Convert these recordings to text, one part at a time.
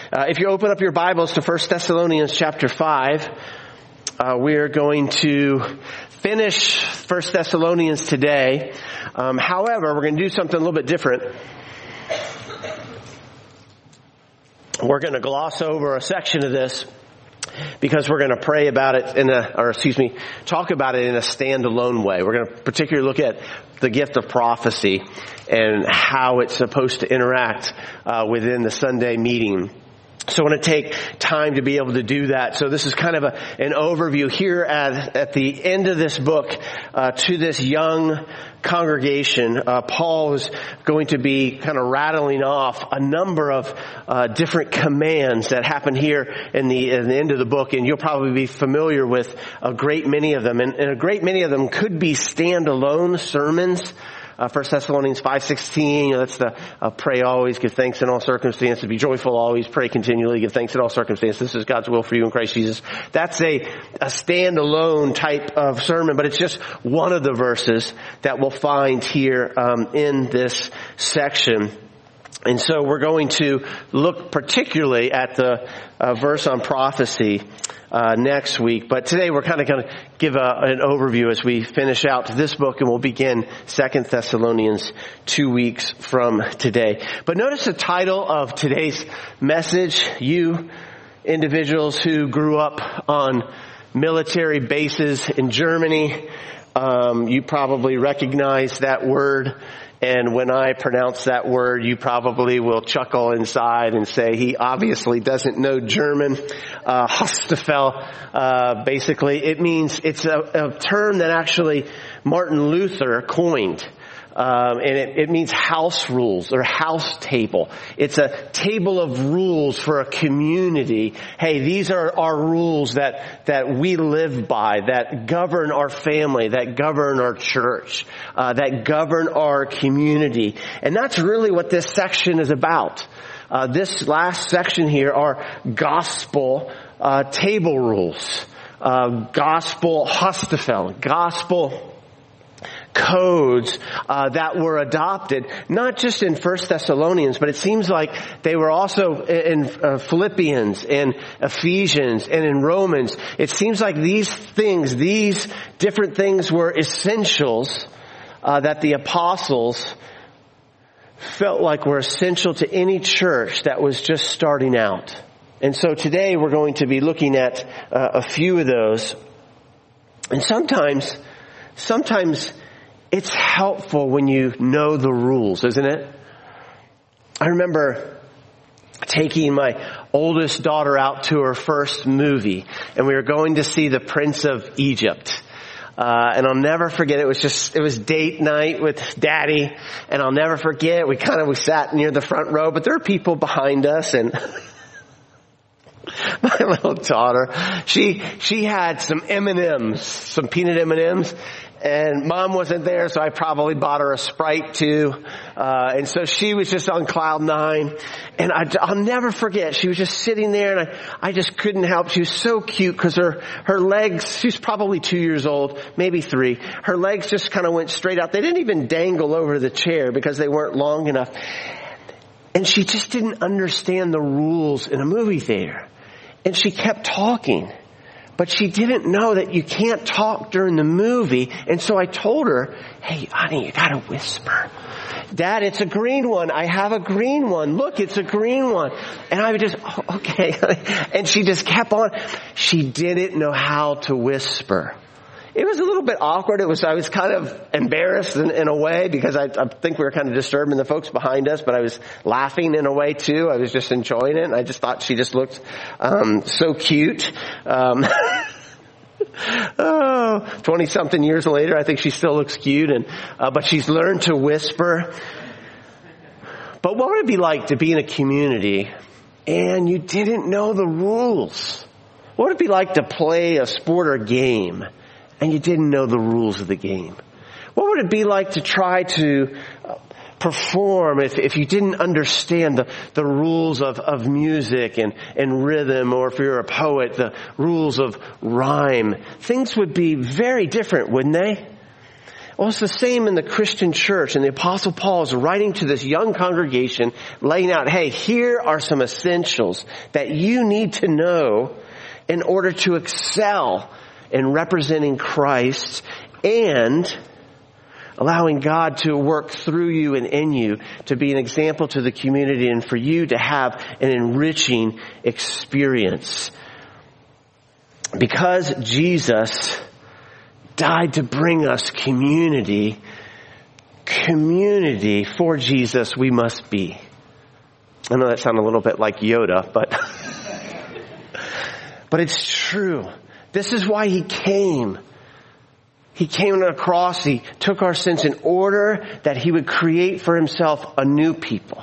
If you open up your Bibles to 1 Thessalonians chapter 5, we're going to finish 1 Thessalonians today. However, we're going to do something a little bit different. We're going to gloss over a section of this because we're going to pray about it talk about it in a standalone way. We're going to particularly look at the gift of prophecy and how it's supposed to interact within the Sunday meeting. So I want to take time to be able to do that. So this is kind of an overview here at the end of this book to this young congregation. Paul is going to be kind of rattling off a number of different commands that happen here in the end of the book, and you'll probably be familiar with a great many of them. And a great many of them could be standalone sermons. 1 Thessalonians 5:16, that's the pray always, give thanks in all circumstances, be joyful always, pray continually, give thanks in all circumstances. This is God's will for you in Christ Jesus. That's a standalone type of sermon, but it's just one of the verses that we'll find here in this section. And so we're going to look particularly at the verse on prophecy next week. But today we're kind of going to give an overview as we finish out this book, and we'll begin 2 Thessalonians 2 weeks from today. But notice the title of today's message. You individuals who grew up on military bases in Germany, you probably recognize that word. And when I pronounce that word, you probably will chuckle inside and say, he obviously doesn't know German. Haftbefehl, basically, it's a term that actually Martin Luther coined. And it means house rules or house table. It's a table of rules for a community. Hey, these are our rules that we live by, that govern our family, that govern our church, that govern our community. And that's really what this section is about. This last section here are gospel table rules, gospel Haftbefehl, gospel codes that were adopted, not just in 1 Thessalonians, but it seems like they were also in Philippians and Ephesians and in Romans. It seems like these different things were essentials that the apostles felt like were essential to any church that was just starting out. And so today we're going to be looking at a few of those. And sometimes it's helpful when you know the rules, isn't it? I remember taking my oldest daughter out to her first movie, and we were going to see The Prince of Egypt. And I'll never forget, it was date night with Daddy, and I'll never forget, we sat near the front row, but there were people behind us, and my little daughter, she had some M&Ms, some peanut M&Ms, and Mom wasn't there, so I probably bought her a Sprite too. And so she was just on cloud nine. And I'll never forget, she was just sitting there, and I just couldn't help. She was so cute because her legs, she's probably 2 years old, maybe 3. Her legs just kind of went straight out. They didn't even dangle over the chair because they weren't long enough. And she just didn't understand the rules in a movie theater. And she kept talking. But she didn't know that you can't talk during the movie. And so I told her, hey, honey, you gotta whisper. Dad, it's a green one. I have a green one. Look, it's a green one. And I would just, oh, okay. And she just kept on. She didn't know how to whisper. It was a little bit awkward. I was kind of embarrassed in a way because I think we were kind of disturbing the folks behind us, but I was laughing in a way too. I was just enjoying it. And I just thought she just looked so cute. 20-something years later, I think she still looks cute, but she's learned to whisper. But what would it be like to be in a community and you didn't know the rules? What would it be like to play a sport or game and you didn't know the rules of the game? What would it be like to try to perform if you didn't understand the rules of music and rhythm, or if you're a poet, the rules of rhyme? Things would be very different, wouldn't they? Well, it's the same in the Christian church, and the Apostle Paul is writing to this young congregation, laying out, hey, here are some essentials that you need to know in order to excel in representing Christ and allowing God to work through you and in you to be an example to the community and for you to have an enriching experience. Because Jesus died to bring us community for Jesus we must be. I know that sounded a little bit like Yoda, but it's true. This is why he came. He came on a cross. He took our sins in order that he would create for himself a new people.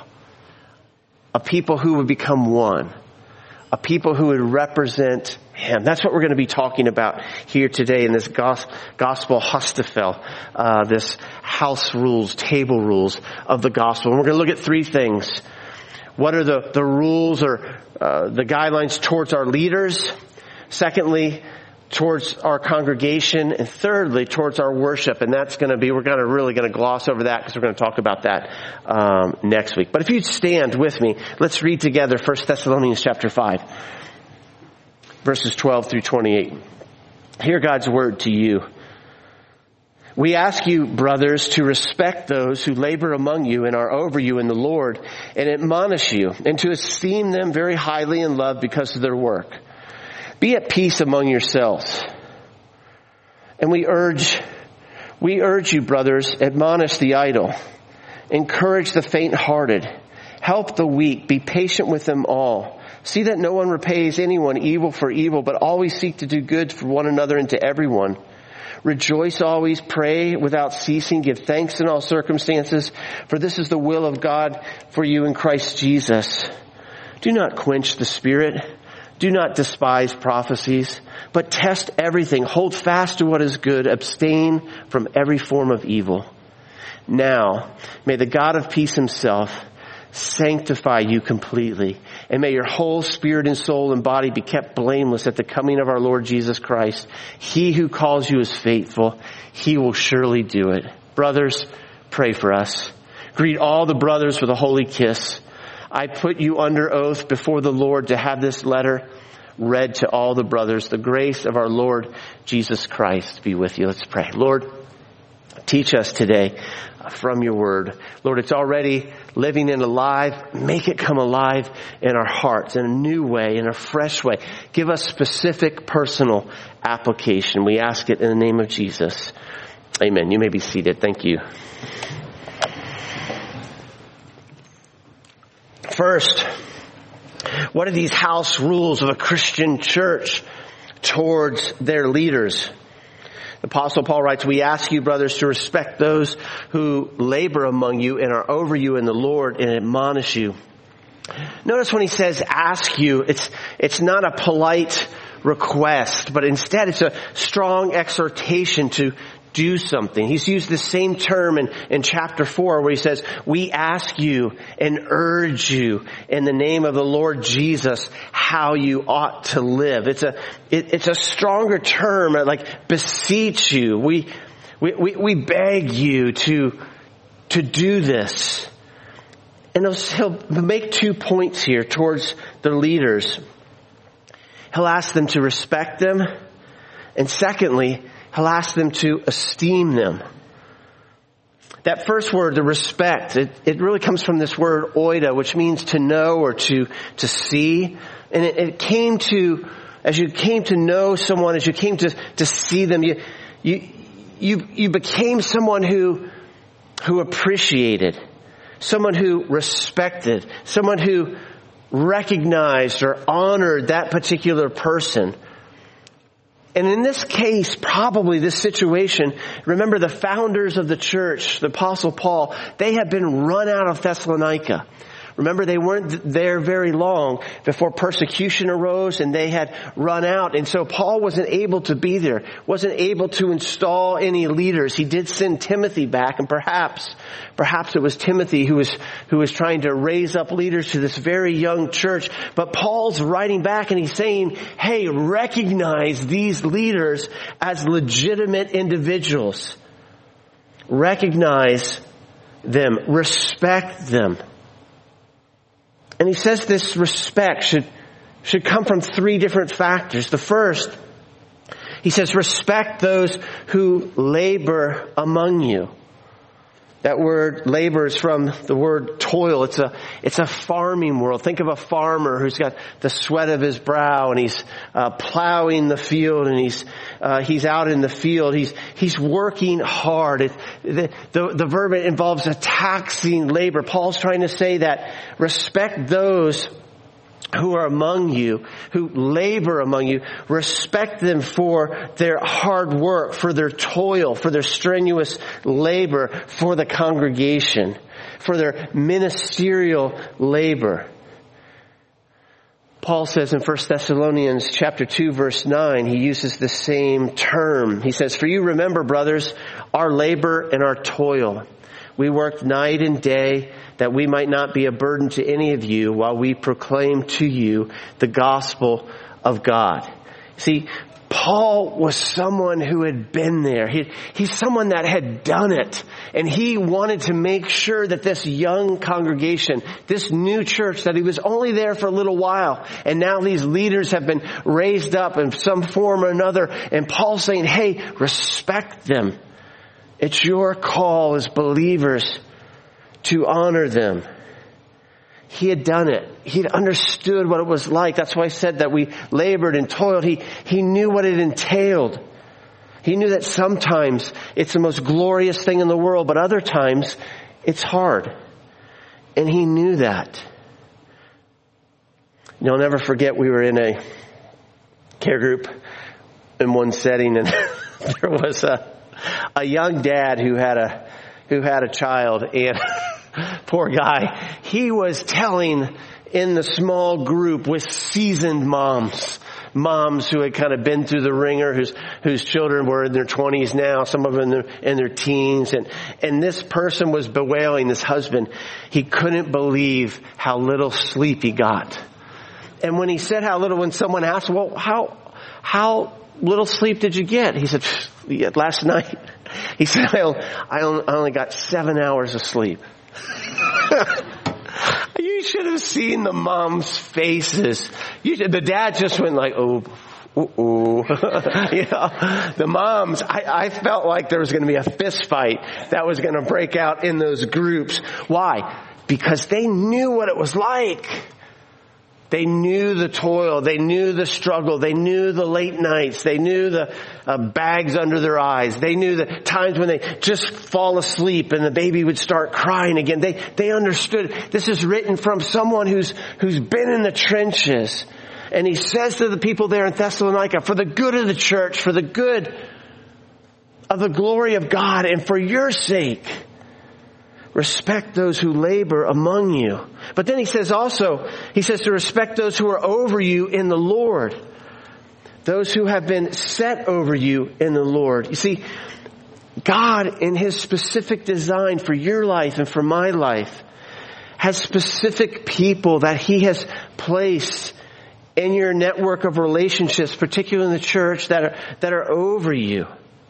A people who would become one. A people who would represent him. That's what we're going to be talking about here today in this gospel Hustafel, this house rules, table rules of the gospel. And we're going to look at three things. What are the rules or the guidelines towards our leaders? Secondly, towards our congregation, and thirdly, towards our worship. And that's going to be, we're really going to gloss over that because we're going to talk about that next week. But if you'd stand with me, let's read together 1 Thessalonians chapter 5, verses 12 through 28. Hear God's word to you. We ask you, brothers, to respect those who labor among you and are over you in the Lord, and admonish you, and to esteem them very highly in love because of their work. Be at peace among yourselves. And we urge you, brothers, admonish the idle, encourage the faint-hearted, help the weak, be patient with them all. See that no one repays anyone evil for evil, but always seek to do good for one another and to everyone. Rejoice always, pray without ceasing, give thanks in all circumstances, for this is the will of God for you in Christ Jesus. Do not quench the Spirit. Do not despise prophecies, but test everything. Hold fast to what is good. Abstain from every form of evil. Now, may the God of peace himself sanctify you completely, and may your whole spirit and soul and body be kept blameless at the coming of our Lord Jesus Christ. He who calls you is faithful. He will surely do it. Brothers, pray for us. Greet all the brothers with a holy kiss. I put you under oath before the Lord to have this letter read to all the brothers. The grace of our Lord Jesus Christ be with you. Let's pray. Lord, teach us today from your word. Lord, it's already living and alive. Make it come alive in our hearts in a new way, in a fresh way. Give us specific personal application. We ask it in the name of Jesus. Amen. You may be seated. Thank you. First, what are these house rules of a Christian church towards their leaders? The Apostle Paul writes, we ask you, brothers, to respect those who labor among you and are over you in the Lord and admonish you. Notice when he says ask you, it's not a polite request, but instead it's a strong exhortation to do something. He's used the same term in chapter 4 where he says, we ask you and urge you in the name of the Lord Jesus how you ought to live. It's a stronger term, like beseech you. We beg you to do this. And he'll make 2 points here towards the leaders. He'll ask them to respect them. And secondly, he'll ask them to esteem them. That first word, the respect, it really comes from this word oida, which means to know or to see. And it came to, as you came to know someone, as you came to see them, you became someone who appreciated, someone who respected, someone who recognized or honored that particular person. And in this case, probably this situation, remember the founders of the church, the Apostle Paul, they had been run out of Thessalonica. Remember, they weren't there very long before persecution arose and they had run out. And so Paul wasn't able to be there, wasn't able to install any leaders. He did send Timothy back, and perhaps it was Timothy who was trying to raise up leaders to this very young church. But Paul's writing back and he's saying, hey, recognize these leaders as legitimate individuals. recognize them, respect them. And he says this respect should come from three different factors. The first, he says, respect those who labor among you. That word labor is from the word toil. It's a farming world. Think of a farmer who's got the sweat of his brow and he's plowing the field and he's out in the field. He's working hard. The verb involves a taxing labor. Paul's trying to say that respect those who are among you, who labor among you, respect them for their hard work, for their toil, for their strenuous labor, for the congregation, for their ministerial labor. Paul says in 1 Thessalonians chapter 2 verse 9, he uses the same term. He says, "For you remember, brothers, our labor and our toil. We worked night and day that we might not be a burden to any of you while we proclaim to you the gospel of God." See, Paul was someone who had been there. He's someone that had done it. And he wanted to make sure that this young congregation, this new church, that he was only there for a little while. And now these leaders have been raised up in some form or another. And Paul's saying, hey, respect them. It's your call as believers to honor them. He had done it. He'd understood what it was like. That's why I said that we labored and toiled. He knew what it entailed. He knew that sometimes it's the most glorious thing in the world, but other times it's hard. And he knew that. You'll never forget, we were in a care group in one setting, and there was a young dad who had a child, and poor guy, he was telling in the small group with seasoned moms who had kind of been through the ringer, whose children were in their 20s now, some of them in their teens, and this person was bewailing this husband. He couldn't believe how little sleep he got. And when he said how little, when someone asked, well, how little sleep did you get? He said, last night. He said, I only got 7 hours of sleep. You should have seen the moms' faces. The dad just went like, oh. The moms, I felt like there was going to be a fist fight that was going to break out in those groups. Why? Because they knew what it was like. They knew the toil. They knew the struggle. They knew the late nights. They knew the bags under their eyes. They knew the times when they just fall asleep and the baby would start crying again. They understood. This is written from someone who's been in the trenches. And he says to the people there in Thessalonica, for the good of the church, for the good of the glory of God, and for your sake, respect those who labor among you. But then he says to respect those who are over you in the Lord. Those who have been set over you in the Lord. You see, God, in his specific design for your life and for my life, has specific people that he has placed in your network of relationships, particularly in the church, that are over you.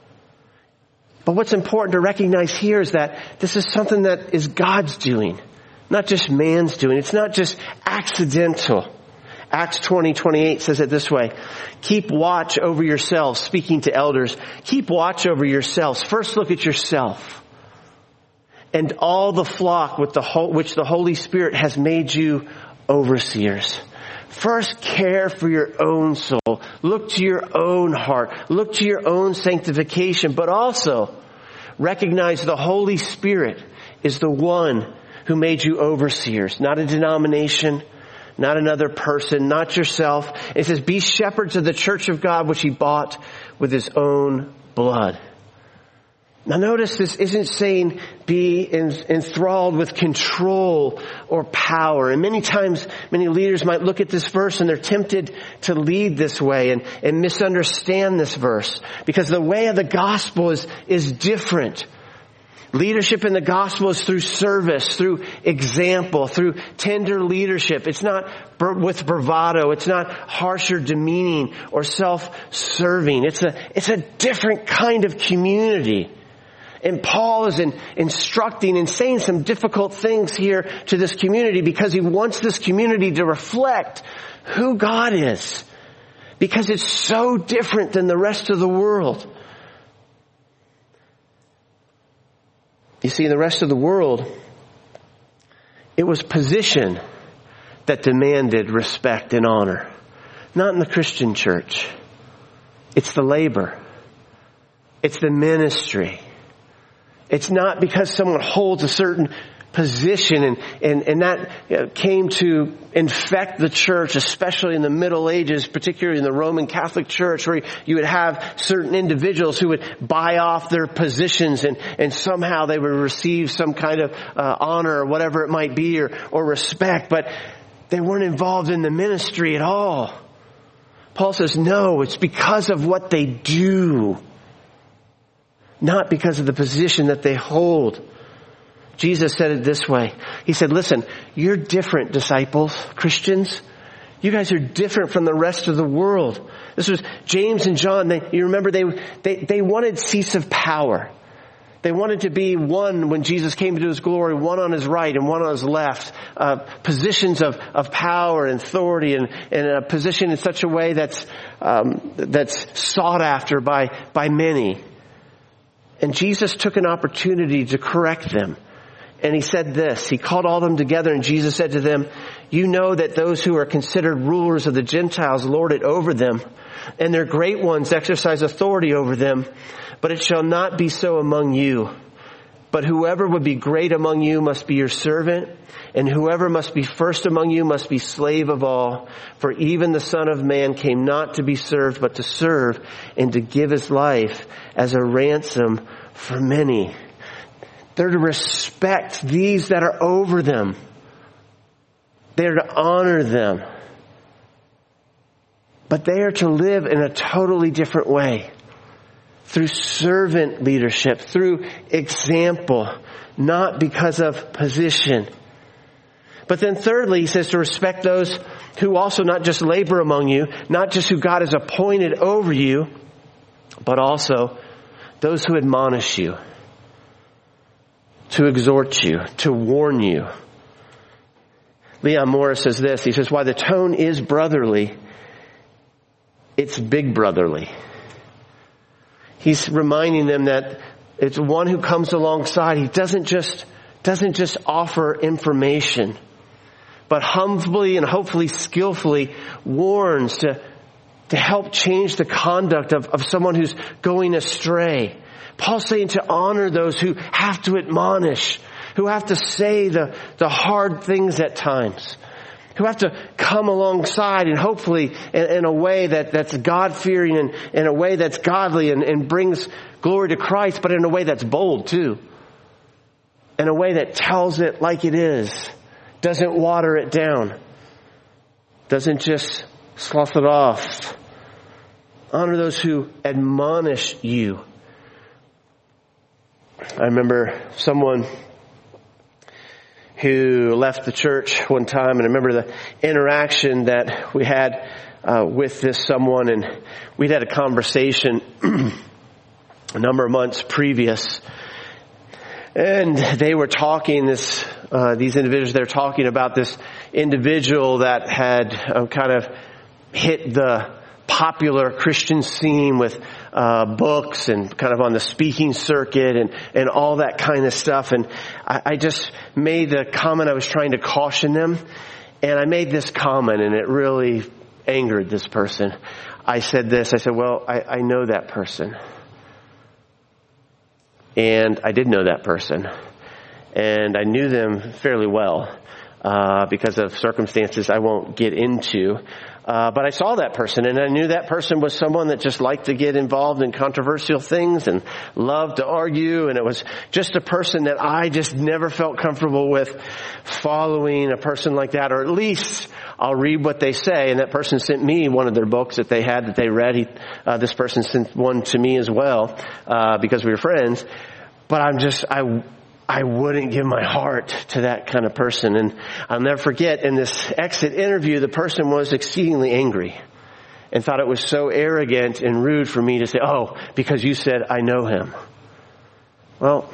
But what's important to recognize here is that this is something that is God's doing, not just man's doing. It's not just accidental. Acts 20:28 says it this way. Keep watch over yourselves, speaking to elders. Keep watch over yourselves. First look at yourself and all the flock with which the Holy Spirit has made you overseers. First, care for your own soul. Look to your own heart. Look to your own sanctification. But also, recognize the Holy Spirit is the one who made you overseers. Not a denomination, not another person, not yourself. It says, be shepherds of the church of God, which he bought with his own blood. Now notice this isn't saying be enthralled with control or power. And many times, many leaders might look at this verse and they're tempted to lead this way and misunderstand this verse. Because the way of the gospel is different. Leadership in the gospel is through service, through example, through tender leadership. It's not with bravado. It's not harsh or demeaning or self-serving. It's a different kind of community. And Paul is instructing and saying some difficult things here to this community because he wants this community to reflect who God is. Because it's so different than the rest of the world. You see, in the rest of the world, it was position that demanded respect and honor. Not in the Christian church. It's the labor. It's the ministry. It's not because someone holds a certain position and that came to infect the church, especially in the Middle Ages, particularly in the Roman Catholic Church, where you would have certain individuals who would buy off their positions and somehow they would receive some kind of honor or whatever it might be or respect, but they weren't involved in the ministry at all. Paul says, no, it's because of what they do, not because of the position that they hold. Jesus said it this way. He said, listen, you're different, disciples, Christians. You guys are different from the rest of the world. This was James and John. You remember they wanted seats of power. They wanted to be one when Jesus came into his glory, one on his right and one on his left. Positions of power and authority and a position in such a way that's sought after by many. And Jesus took an opportunity to correct them. And he said this, he called all of them together and Jesus said to them, you know that those who are considered rulers of the Gentiles lord it over them, and their great ones exercise authority over them. But it shall not be so among you. But whoever would be great among you must be your servant, and whoever must be first among you must be slave of all. For even the Son of Man came not to be served, but to serve, and to give his life as a ransom for many. They're to respect these that are over them. They're to honor them. But they are to live in a totally different way. Through servant leadership, through example, not because of position. But then thirdly, he says to respect those who also not just labor among you, not just who God has appointed over you, but also those who admonish you, to exhort you, to warn you. Leon Morris says this, he says, while the tone is brotherly, it's big brotherly. He's reminding them that it's one who comes alongside. He doesn't just offer information, but humbly and hopefully skillfully warns to help change the conduct of someone who's going astray. Paul's saying to honor those who have to admonish, who have to say the hard things at times, who have to come alongside and hopefully in a way that's God-fearing and in a way that's godly and brings glory to Christ, but in a way that's bold too. In a way that tells it like it is, doesn't water it down, doesn't just slough it off. Honor those who admonish you. I remember someone who left the church one time, and I remember the interaction that we had with this someone, and we'd had a conversation a number of months previous, and they were talking these individuals, they were talking about this individual that had kind of hit the popular Christian scene with books and kind of on the speaking circuit and all that kind of stuff. And I just made the comment, I was trying to caution them. And I made this comment and it really angered this person. I said this, I said, well, I know that person. And I did know that person. And I knew them fairly well because of circumstances I won't get into. But I saw that person and I knew that person was someone that just liked to get involved in controversial things and loved to argue. And it was just a person that I just never felt comfortable with following a person like that, or at least I'll read what they say. And that person sent me one of their books that they had that they read. This person sent one to me as well, because we were friends. But I wouldn't give my heart to that kind of person. And I'll never forget, in this exit interview, the person was exceedingly angry and thought it was so arrogant and rude for me to say, oh, because you said I know him. Well,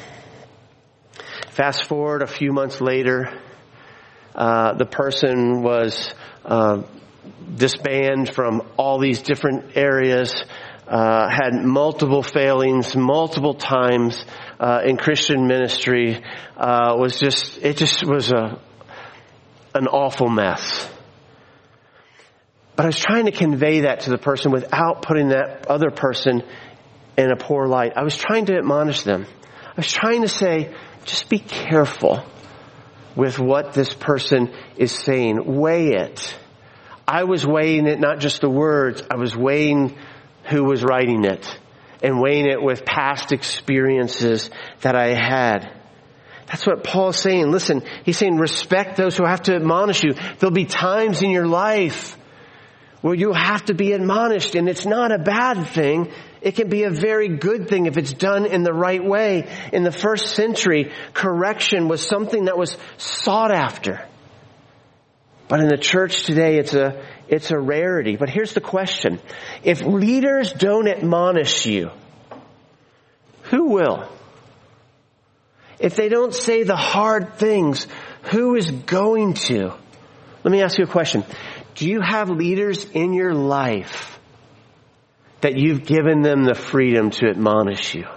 fast forward a few months later, the person was disbanded from all these different areas, had multiple failings, multiple times in Christian ministry. It just was an awful mess. But I was trying to convey that to the person without putting that other person in a poor light. I was trying to admonish them. I was trying to say, just be careful with what this person is saying. Weigh it. I was weighing it, not just the words. I was weighing who was writing it and weighing it with past experiences that I had. That's what Paul's saying. Listen, he's saying respect those who have to admonish you. There'll be times in your life where you have to be admonished, and it's not a bad thing. It can be a very good thing if it's done in the right way. In the first century, correction was something that was sought after. But in the church today, it's a rarity. But here's the question. If leaders don't admonish you, who will? If they don't say the hard things, who is going to? Let me ask you a question. Do you have leaders in your life that you've given them the freedom to admonish you?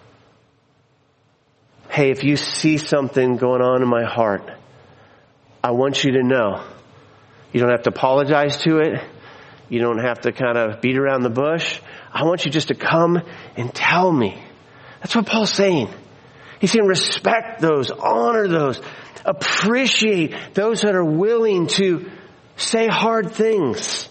Hey, if you see something going on in my heart, I want you to know. You don't have to apologize to it. You don't have to kind of beat around the bush. I want you just to come and tell me. That's what Paul's saying. He's saying respect those, honor those, appreciate those that are willing to say hard things.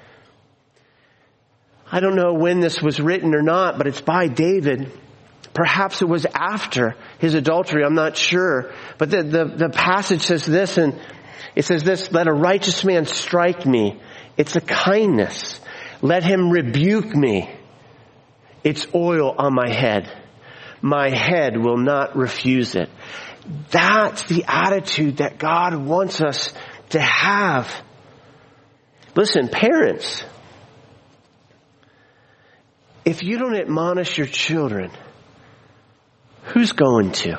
I don't know when this was written or not, but it's by David. Perhaps it was after his adultery. I'm not sure. But the passage says this, and it says this, let a righteous man strike me. It's a kindness. Let him rebuke me. It's oil on my head. My head will not refuse it. That's the attitude that God wants us to have. Listen, parents, if you don't admonish your children, who's going to?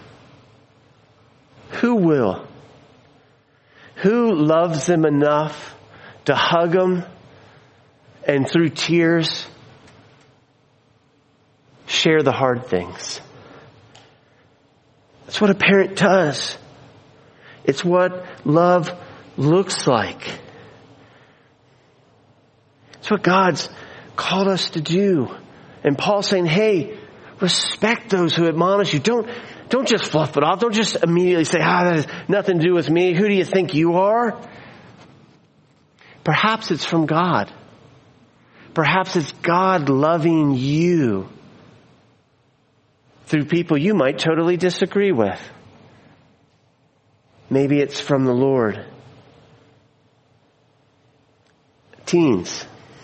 Who will? Who loves them enough to hug them and through tears share the hard things? That's what a parent does. It's what love looks like. It's what God's called us to do. And Paul's saying, hey, respect those who admonish you. Don't just fluff it off. Don't just immediately say, that has nothing to do with me. Who do you think you are? Perhaps it's from God. Perhaps it's God loving you through people you might totally disagree with. Maybe it's from the Lord. Teens,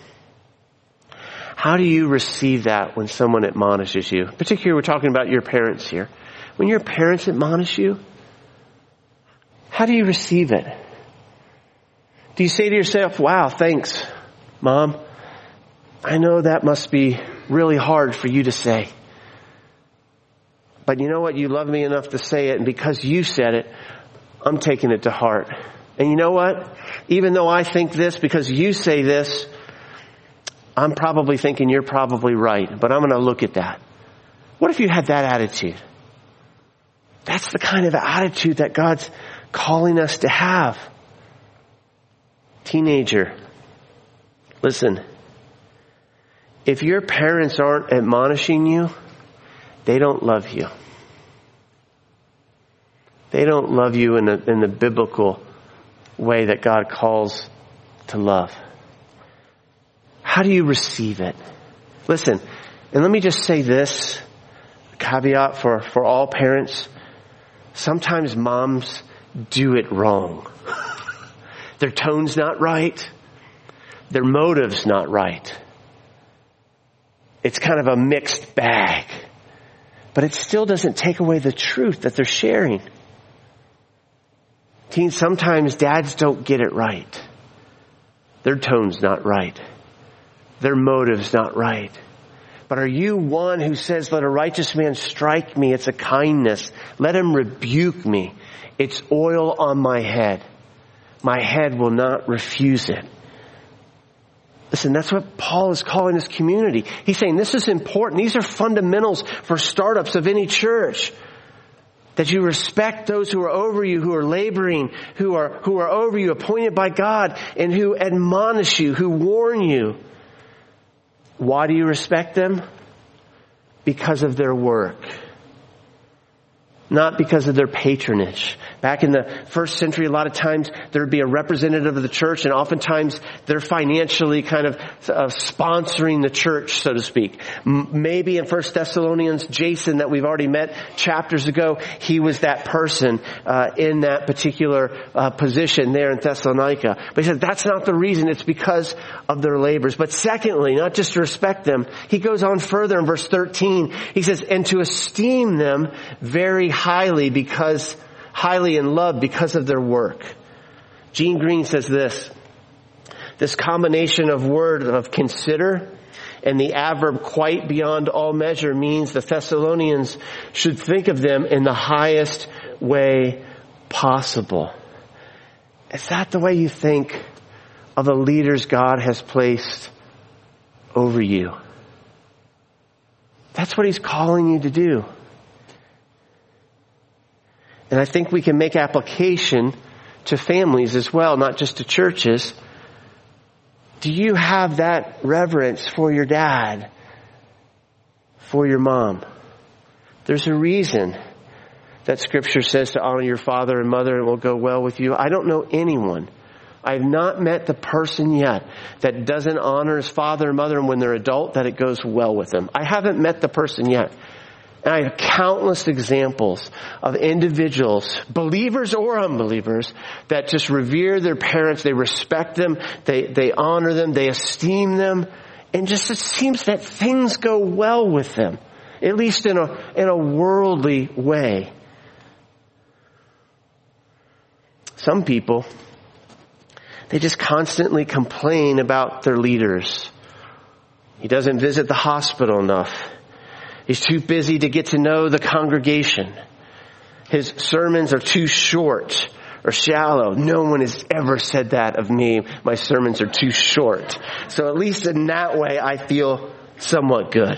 how do you receive that when someone admonishes you? Particularly, we're talking about your parents here. When your parents admonish you, how do you receive it? Do you say to yourself, wow, thanks, Mom. I know that must be really hard for you to say. But you know what? You love me enough to say it, and because you said it, I'm taking it to heart. And you know what? Even though I think this, because you say this, I'm probably thinking you're probably right, but I'm going to look at that. What if you had that attitude? That's the kind of attitude that God's calling us to have. Teenager, listen. If your parents aren't admonishing you, they don't love you. They don't love you in the biblical way that God calls to love. How do you receive it? Listen, and let me just say this, caveat for all parents. Sometimes moms do it wrong. Their tone's not right. Their motive's not right. It's kind of a mixed bag. But it still doesn't take away the truth that they're sharing. Teens, sometimes dads don't get it right. Their tone's not right. Their motive's not right. But are you one who says, let a righteous man strike me? It's a kindness. Let him rebuke me. It's oil on my head. My head will not refuse it. Listen, that's what Paul is calling his community. He's saying this is important. These are fundamentals for startups of any church. That you respect those who are over you, who are laboring, who are over you, appointed by God, and who admonish you, who warn you. Why do you respect them? Because of their work. Not because of their patronage. Back in the first century, a lot of times there would be a representative of the church, and oftentimes they're financially kind of sponsoring the church, so to speak. Maybe in 1 Thessalonians, Jason, that we've already met chapters ago, he was that person in that particular position there in Thessalonica. But he says that's not the reason. It's because of their labors. But secondly, not just to respect them, he goes on further in verse 13. He says, and to esteem them very highly in love because of their work. Gene Green says this combination of word of consider and the adverb quite beyond all measure means the Thessalonians should think of them in the highest way possible. Is that the way you think of the leaders God has placed over you? That's what he's calling you to do. And I think we can make application to families as well, not just to churches. Do you have that reverence for your dad, for your mom? There's a reason that Scripture says to honor your father and mother and it will go well with you. I don't know anyone. I've not met the person yet that doesn't honor his father and mother, and when they're adult, that it goes well with them. I haven't met the person yet. And I have countless examples of individuals, believers or unbelievers, that just revere their parents. They respect them. They honor them. They esteem them. And just it seems that things go well with them, at least in a worldly way. Some people, they just constantly complain about their leaders. He doesn't visit the hospital enough. He's too busy to get to know the congregation. His sermons are too short or shallow. No one has ever said that of me. My sermons are too short. So at least in that way, I feel somewhat good.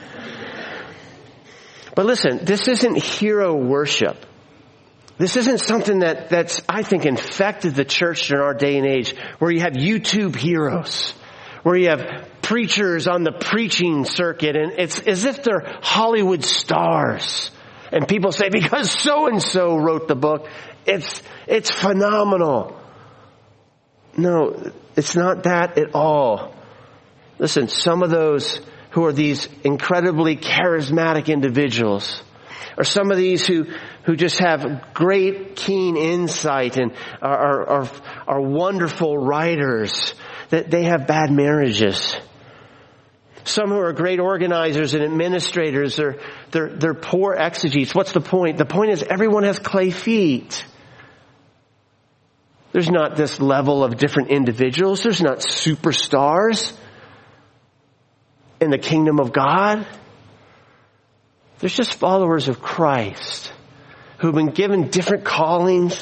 But listen, this isn't hero worship. This isn't something that's, I think, infected the church in our day and age, where you have YouTube heroes, where you have preachers on the preaching circuit, and it's as if they're Hollywood stars. And people say, because so-and-so wrote the book, it's phenomenal. No, it's not that at all. Listen, some of those who are these incredibly charismatic individuals, or some of these who just have great, keen insight and are wonderful writers, that they have bad marriages. Some who are great organizers and administrators, they're poor exegetes. What's the point? The point is everyone has clay feet. There's not this level of different individuals. There's not superstars in the kingdom of God. There's just followers of Christ who've been given different callings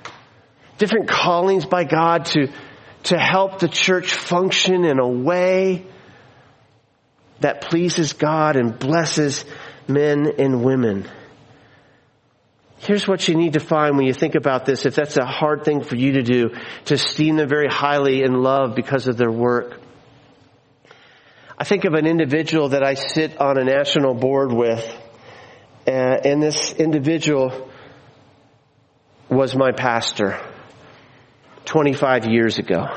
by God to help the church function in a way that pleases God and blesses men and women. Here's what you need to find when you think about this, if that's a hard thing for you to do, to esteem them very highly in love because of their work. I think of an individual that I sit on a national board with, and this individual was my pastor 25 years ago.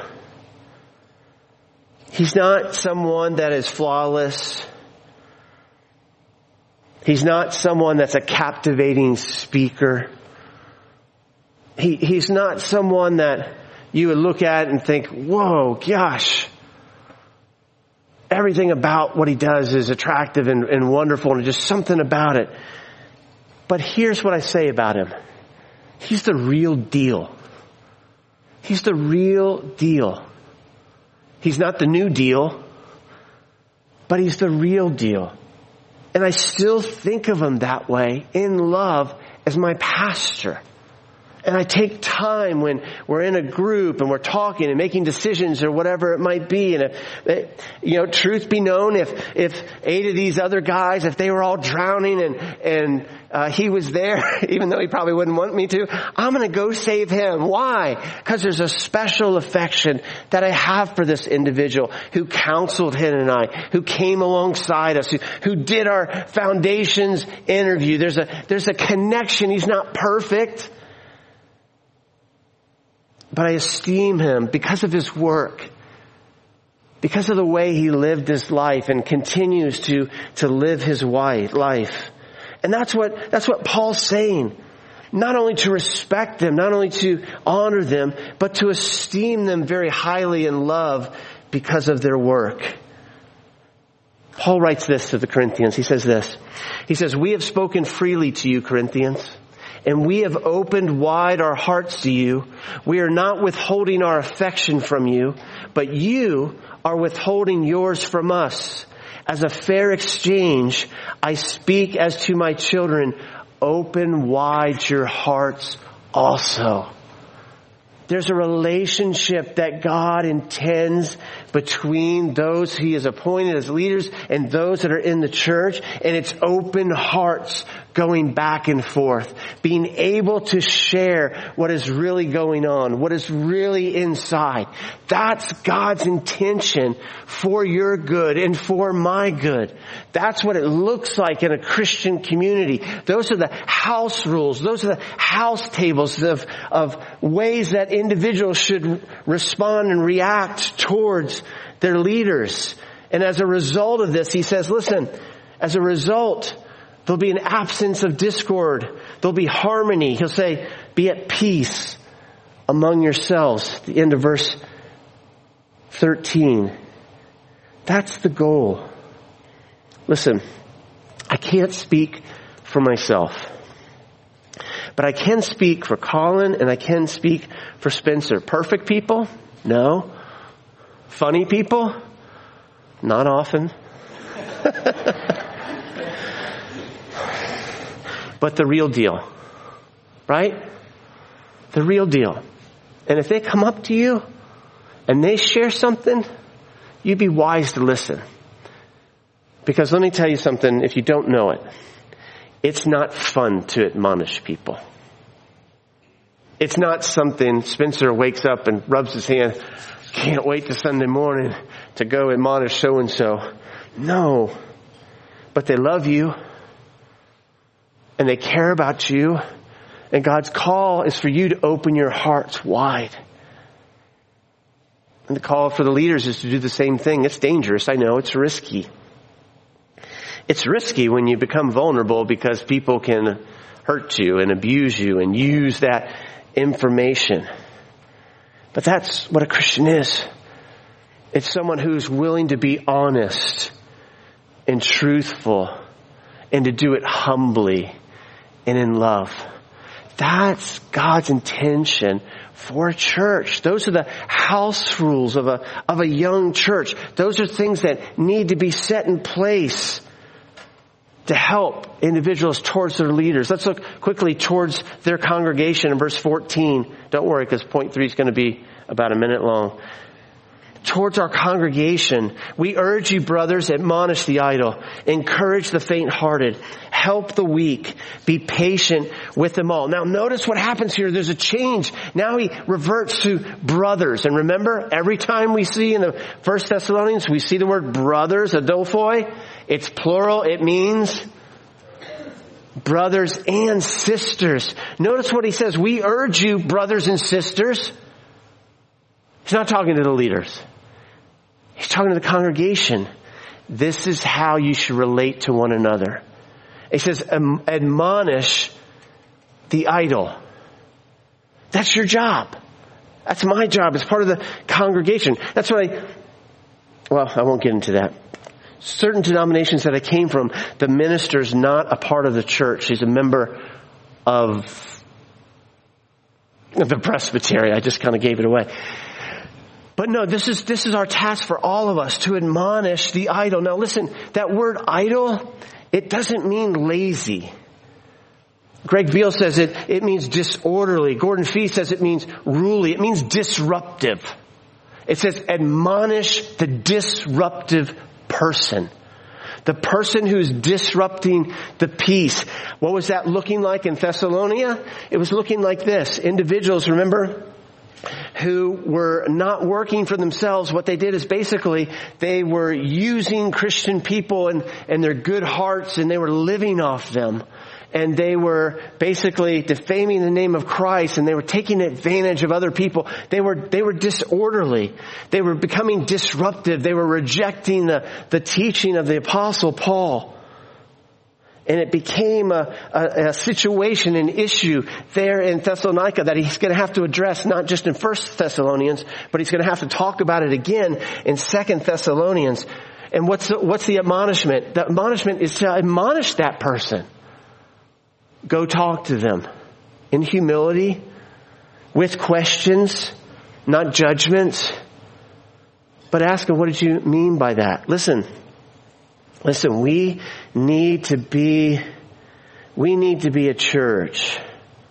He's not someone that is flawless. He's not someone that's a captivating speaker. He's not someone that you would look at and think, whoa, gosh, everything about what he does is attractive and wonderful, and just something about it. But here's what I say about him. He's the real deal. He's the real deal. He's not the new deal. but he's the real deal. And I still think of him that way in love as my pastor. And I take time when we're in a group and we're talking and making decisions or whatever it might be. And truth be known, if 8 of these other guys, if they were all drowning and he was there, even though he probably wouldn't want me to, I'm going to go save him. Why? Because there's a special affection that I have for this individual who counseled him and I, who came alongside us, who did our foundations interview. There's a connection. He's not perfect, but I esteem him because of his work, because of the way he lived his life and continues to live his life. And that's what Paul's saying. Not only to respect them, not only to honor them, but to esteem them very highly in love because of their work. Paul writes this to the Corinthians. He says this. He says, "We have spoken freely to you, Corinthians, and we have opened wide our hearts to you. We are not withholding our affection from you, but you are withholding yours from us. As a fair exchange, I speak as to my children, open wide your hearts also." There's a relationship that God intends between those he has appointed as leaders and those that are in the church. And it's open hearts going back and forth, being able to share what is really going on, what is really inside. That's God's intention for your good and for my good. That's what it looks like in a Christian community. Those are the house rules. Those are the house tables of ways that individuals should respond and react towards their leaders. And as a result of this, he says, listen, as a result, there'll be an absence of discord. There'll be harmony. He'll say, be at peace among yourselves. The end of verse 13. That's the goal. Listen, I can't speak for myself, but I can speak for Colin and I can speak for Spencer. Perfect people? No. Funny people? Not often. But the real deal, right? The real deal. And if they come up to you and they share something, you'd be wise to listen. Because let me tell you something, if you don't know it, it's not fun to admonish people. It's not something Spencer wakes up and rubs his hand, can't wait to Sunday morning to go admonish so-and-so. No. But they love you. And they care about you. And God's call is for you to open your hearts wide. And the call for the leaders is to do the same thing. It's dangerous. I know. It's risky. It's risky when you become vulnerable because people can hurt you and abuse you and use that information. But that's what a Christian is. It's someone who's willing to be honest and truthful and to do it humbly and in love. That's God's intention for a church. Those are the house rules of a young church. Those are things that need to be set in place to help individuals towards their leaders. Let's look quickly towards their congregation in verse 14. Don't worry, because point 3 is going to be about a minute long. Towards our congregation, we urge you, brothers, admonish the idle, encourage the faint-hearted, help the weak, be patient with them all. Now notice what happens here. There's a change. Now he reverts to brothers. And remember, every time we see in the 1 Thessalonians, we see the word brothers, adelphoi. It's plural. It means brothers and sisters. Notice what he says. We urge you, brothers and sisters. He's not talking to the leaders. He's talking to the congregation. This is how you should relate to one another. He says, admonish the idle. That's your job. That's my job as part of the congregation. That's what I won't get into that. Certain denominations that I came from, the minister's not a part of the church. He's a member of the presbytery. I just kind of gave it away. But no, this is our task for all of us, to admonish the idle. Now listen, that word idle, it doesn't mean lazy. Greg Veal says it means disorderly. Gordon Fee says it means ruly. It means disruptive. It says admonish the disruptive person. The person who's disrupting the peace. What was that looking like in Thessalonica? It was looking like this. Individuals, remember, who were not working for themselves. What they did is basically they were using Christian people and their good hearts, and they were living off them. And they were basically defaming the name of Christ, and they were taking advantage of other people. They were disorderly. They were becoming disruptive. They were rejecting the teaching of the Apostle Paul. And it became a situation, an issue there in Thessalonica that he's going to have to address, not just in 1 Thessalonians, but he's going to have to talk about it again in 2 Thessalonians. And what's the admonishment? The admonishment is to admonish that person. Go talk to them in humility, with questions, not judgments, but ask them, what did you mean by that? Listen, we need to be a church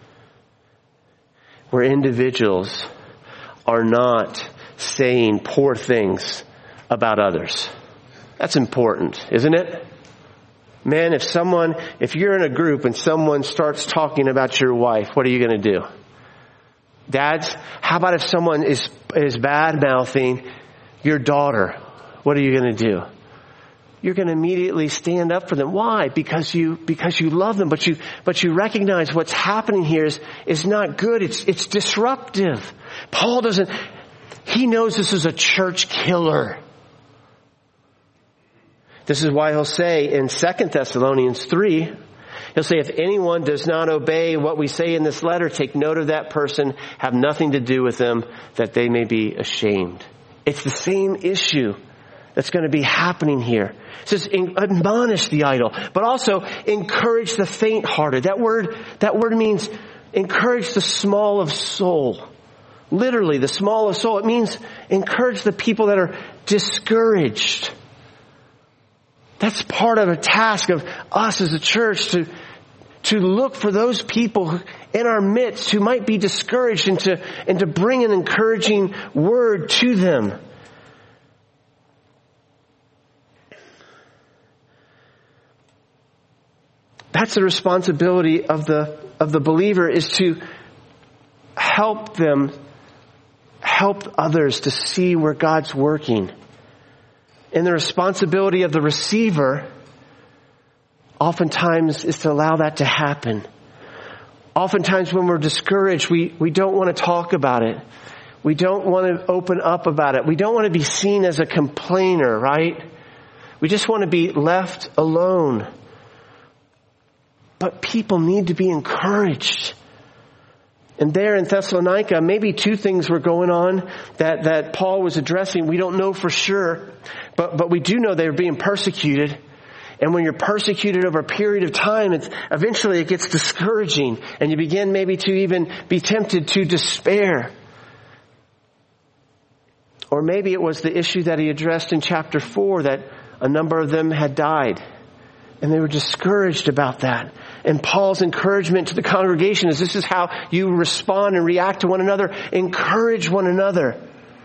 where individuals are not saying poor things about others. That's important, isn't it? Man, if you're in a group and someone starts talking about your wife, what are you going to do? Dads, how about if someone is bad-mouthing your daughter? What are you going to do? You're going to immediately stand up for them. Why? Because you love them, but you recognize what's happening here is not good. It's disruptive. Paul he knows this is a church killer. This is why he'll say in 2 Thessalonians 3, he'll say, if anyone does not obey what we say in this letter, take note of that person, have nothing to do with them, that they may be ashamed. It's the same issue that's going to be happening here. It says, admonish the idle, but also encourage the faint-hearted. That word means encourage the small of soul. Literally, the small of soul. It means encourage the people that are discouraged. That's part of a task of us as a church to look for those people in our midst who might be discouraged and to bring an encouraging word to them. That's the responsibility of the believer, is to help others to see where God's working. And the responsibility of the receiver oftentimes is to allow that to happen. Oftentimes when we're discouraged, we don't want to talk about it. We don't want to open up about it. We don't want to be seen as a complainer, right? We just want to be left alone. But people need to be encouraged. And there in Thessalonica, maybe two things were going on that Paul was addressing. We don't know for sure, but we do know they were being persecuted. And when you're persecuted over a period of time, eventually it gets discouraging, and you begin maybe to even be tempted to despair. Or maybe it was the issue that he addressed in chapter 4, that a number of them had died. And they were discouraged about that. And Paul's encouragement to the congregation is, this is how you respond and react to one another. Encourage one another.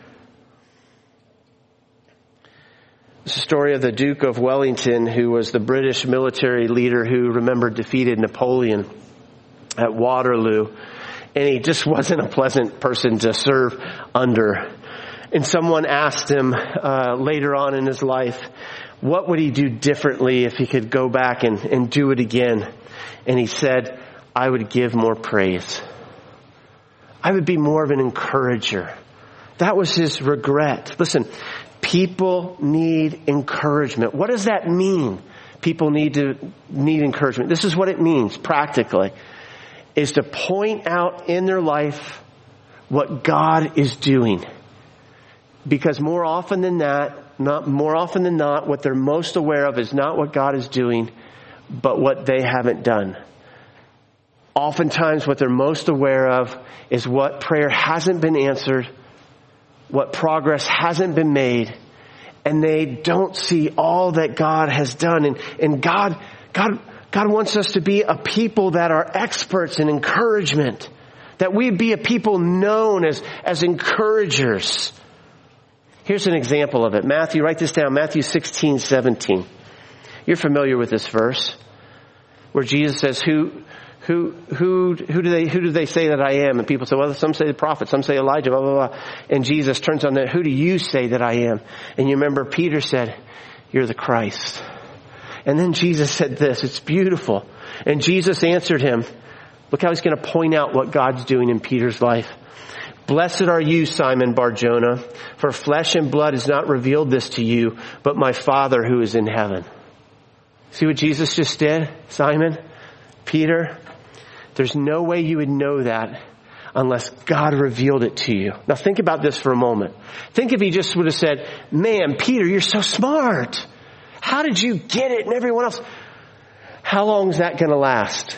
It's the story of the Duke of Wellington, who was the British military leader who, remember, defeated Napoleon at Waterloo. And he just wasn't a pleasant person to serve under. And someone asked him later on in his life, what would he do differently if he could go back and do it again? And he said, I would give more praise. I would be more of an encourager. That was his regret. Listen, people need encouragement. What does that mean? People need encouragement. This is what it means practically, is to point out in their life what God is doing. Because more often than not, what they're most aware of is not what God is doing, but what they haven't done. Oftentimes what they're most aware of is what prayer hasn't been answered, what progress hasn't been made, and they don't see all that God has done. And God wants us to be a people that are experts in encouragement, that we be a people known as encouragers. Here's an example of it. Matthew, write this down, Matthew 16:17. You're familiar with this verse where Jesus says, who do they say that I am? And people say, well, some say the prophet, some say Elijah, blah, blah, blah. And Jesus turns on that, who do you say that I am? And you remember Peter said, you're the Christ. And then Jesus said this, it's beautiful. And Jesus answered him, look how he's going to point out what God's doing in Peter's life. Blessed are you, Simon Bar-Jonah, for flesh and blood has not revealed this to you, but my Father who is in heaven. See what Jesus just did, Simon, Peter? There's no way you would know that unless God revealed it to you. Now think about this for a moment. Think if he just would have said, man, Peter, you're so smart. How did you get it? And everyone else. How long is that going to last?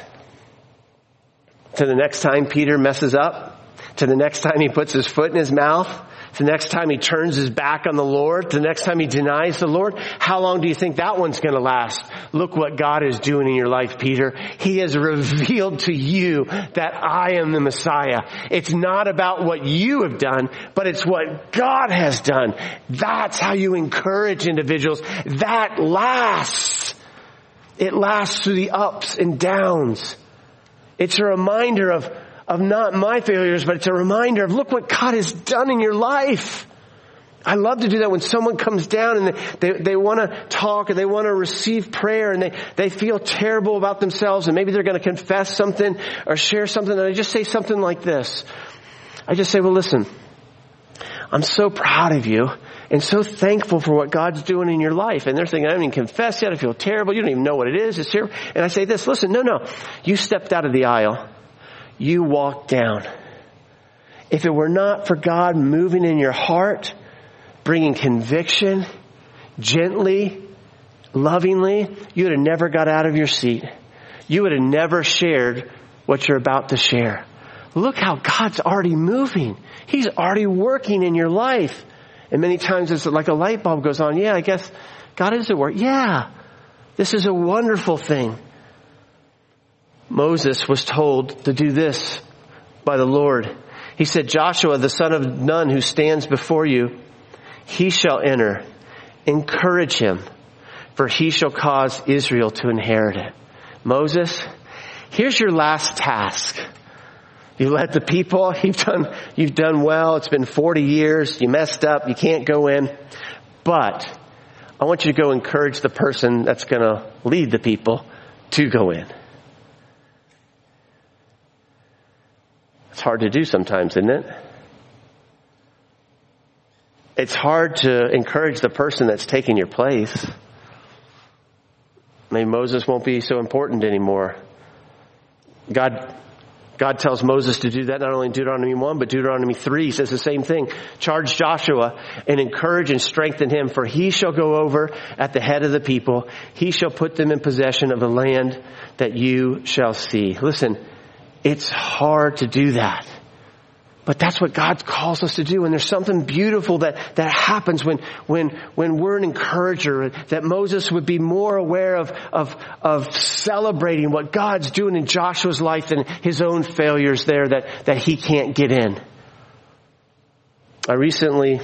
To the next time Peter messes up? To the next time he puts his foot in his mouth? To the next time he turns his back on the Lord? To the next time he denies the Lord? How long do you think that one's going to last? Look what God is doing in your life, Peter. He has revealed to you that I am the Messiah. It's not about what you have done, but it's what God has done. That's how you encourage individuals. That lasts. It lasts through the ups and downs. It's a reminder of not my failures, but it's a reminder of look what God has done in your life. I love to do that when someone comes down and they want to talk or they want to receive prayer and they feel terrible about themselves and maybe they're going to confess something or share something, and I just say something like this. I just say, well, listen, I'm so proud of you and so thankful for what God's doing in your life. And they're thinking, I haven't even confessed yet. I feel terrible. You don't even know what it is. It's here. And I say this, listen, no. You stepped out of the aisle. You walked down. If it were not for God moving in your heart, bringing conviction, gently, lovingly, you would have never got out of your seat. You would have never shared what you're about to share. Look how God's already moving. He's already working in your life. And many times it's like a light bulb goes on. Yeah, I guess God is at work. Yeah, this is a wonderful thing. Moses was told to do this by the Lord. He said, Joshua, the son of Nun who stands before you, he shall enter. Encourage him, for he shall cause Israel to inherit it. Moses, here's your last task. You led the people. You've done well. It's been 40 years. You messed up. You can't go in. But I want you to go encourage the person that's going to lead the people to go in. It's hard to do sometimes, isn't it? It's hard to encourage the person that's taking your place. Maybe Moses won't be so important anymore. God tells Moses to do that, not only in Deuteronomy 1, but Deuteronomy 3 says the same thing. Charge Joshua and encourage and strengthen him, for he shall go over at the head of the people. He shall put them in possession of the land that you shall see. Listen, it's hard to do that. But that's what God calls us to do. And there's something beautiful that happens when we're an encourager, that Moses would be more aware of celebrating what God's doing in Joshua's life than his own failures there that he can't get in. I recently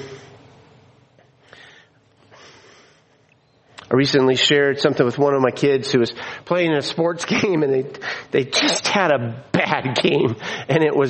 shared something with one of my kids who was playing in a sports game, and they just had a bad game, and it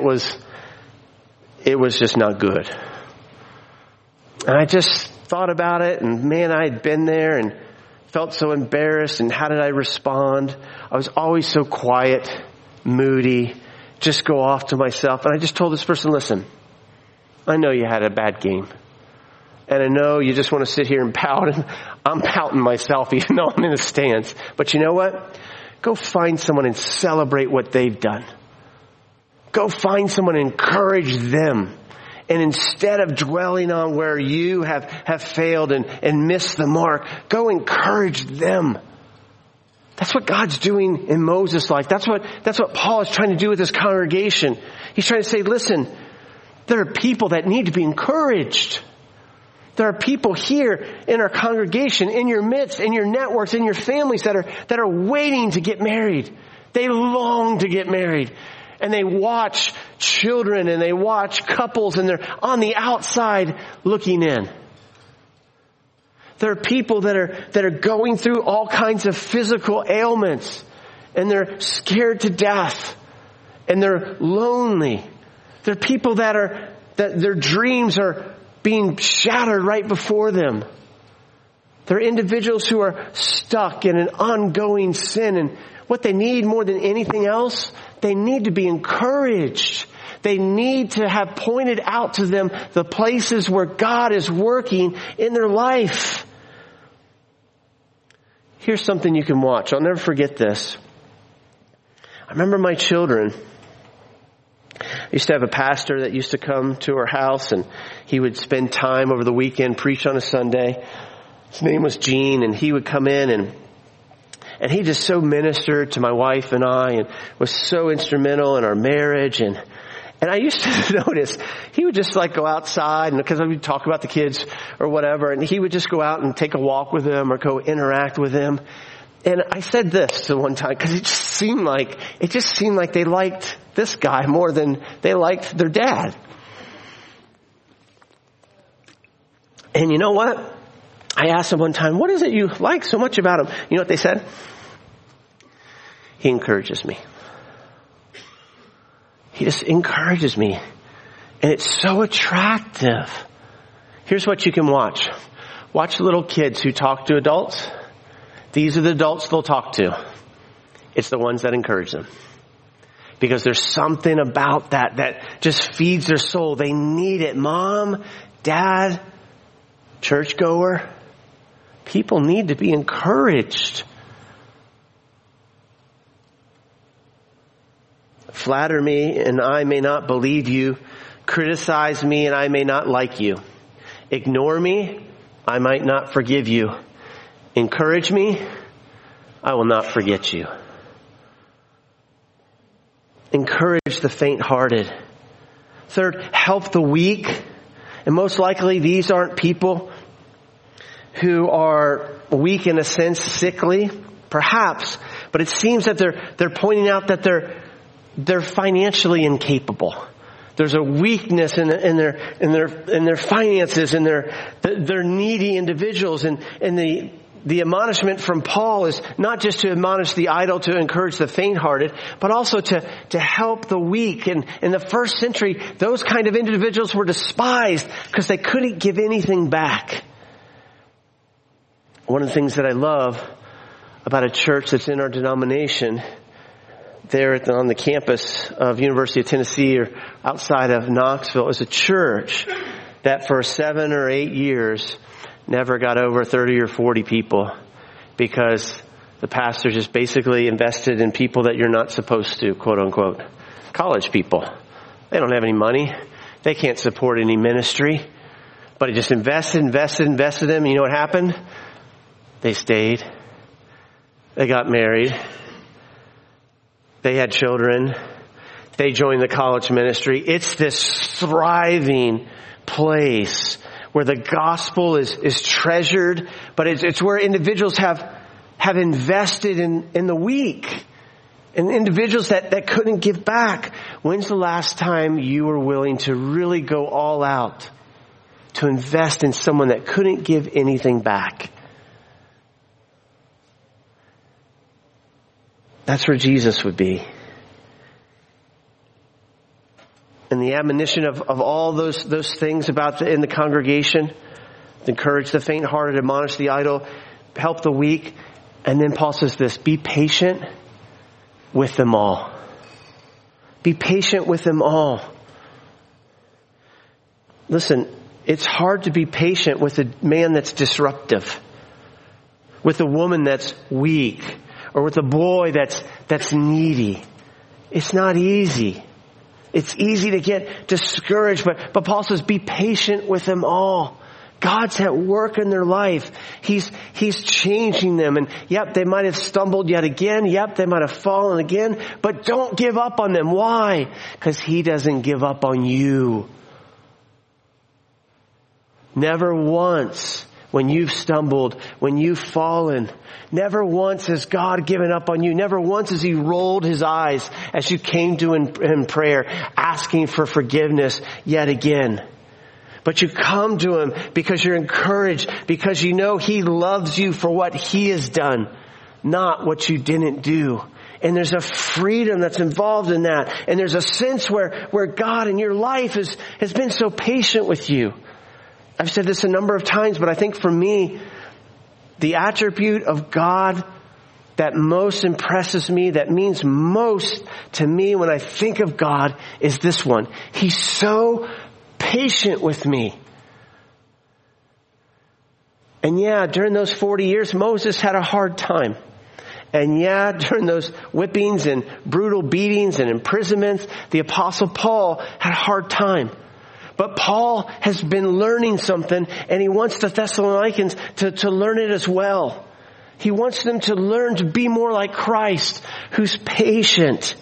was just not good. And I just thought about it, and man, I had been there and felt so embarrassed, and how did I respond? I was always so quiet, moody, just go off to myself. And I just told this person, listen, I know you had a bad game. And I know you just want to sit here and pout, and I'm pouting myself even though I'm in the stands. But you know what? Go find someone and celebrate what they've done. Go find someone and encourage them. And instead of dwelling on where you have failed and missed the mark, go encourage them. That's what God's doing in Moses' life. That's what Paul is trying to do with his congregation. He's trying to say, listen, There are people that need to be encouraged. There are people here in our congregation, in your midst, in your networks, in your families that are waiting to get married. They long to get married. And they watch children and they watch couples and they're on the outside looking in. There are people that are going through all kinds of physical ailments and they're scared to death and they're lonely. There are people that their dreams are being shattered right before them. There are individuals who are stuck in an ongoing sin, and what they need more than anything else, they need to be encouraged. They need to have pointed out to them the places where God is working in their life. Here's something you can watch. I'll never forget this. I remember my children. I used to have a pastor that used to come to our house, and he would spend time over the weekend, preach on a Sunday. His name was Gene, and he would come in and he just so ministered to my wife and I and was so instrumental in our marriage. And I used to notice he would just like go outside, and because we would talk about the kids or whatever, and he would just go out and take a walk with them or go interact with them. And I said this to one time because it just seemed like they liked this guy more than they liked their dad. And you know what? I asked him one time, what is it you like so much about him? You know what they said? He encourages me. He just encourages me. And it's so attractive. Here's what you can watch. Watch little kids who talk to adults. These are the adults they'll talk to. It's the ones that encourage them. Because there's something about that just feeds their soul. They need it. Mom, dad, churchgoer. People need to be encouraged. Flatter me and I may not believe you. Criticize me and I may not like you. Ignore me, I might not forgive you. Encourage me, I will not forget you. Encourage the faint-hearted. Third, help the weak. And most likely these aren't people who are weak in a sense, sickly, perhaps, but it seems that they're pointing out that they're financially incapable. There's a weakness in their finances, and they're needy individuals, and the admonishment from Paul is not just to admonish the idle, to encourage the faint-hearted, but also to help the weak. And in the first century, those kind of individuals were despised because they couldn't give anything back. One of the things that I love about a church that's in our denomination there on the campus of University of Tennessee or outside of Knoxville is a church that for 7 or 8 years never got over 30 or 40 people because the pastor just basically invested in people that you're not supposed to, quote unquote. College people. They don't have any money. They can't support any ministry. But he just invested them. You know what happened? They stayed. They got married. They had children. They joined the college ministry. It's this thriving place where the gospel is treasured, but it's where individuals have invested in the weak and individuals that couldn't give back. When's the last time you were willing to really go all out to invest in someone that couldn't give anything back? That's where Jesus would be. And the admonition of all those things about in the congregation, encourage the faint-hearted, admonish the idle, help the weak. And then Paul says this, be patient with them all. Be patient with them all. Listen, it's hard to be patient with a man that's disruptive, with a woman that's weak, or with a boy that's needy. It's not easy. It's easy to get discouraged, but Paul says, be patient with them all. God's at work in their life. He's changing them. And yep, they might have stumbled yet again. Yep, they might have fallen again, but don't give up on them. Why? Because He doesn't give up on you. Never once when you've stumbled, when you've fallen, never once has God given up on you. Never once has He rolled His eyes as you came to Him in prayer, asking for forgiveness yet again. But you come to Him because you're encouraged, because you know He loves you for what He has done, not what you didn't do. And there's a freedom that's involved in that. And there's a sense where God in your life has been so patient with you. I've said this a number of times, but I think for me, the attribute of God that most impresses me, that means most to me when I think of God, is this one. He's so patient with me. And yeah, during those 40 years, Moses had a hard time. And yeah, during those whippings and brutal beatings and imprisonments, the Apostle Paul had a hard time. But Paul has been learning something, and he wants the Thessalonians to learn it as well. He wants them to learn to be more like Christ, who's patient.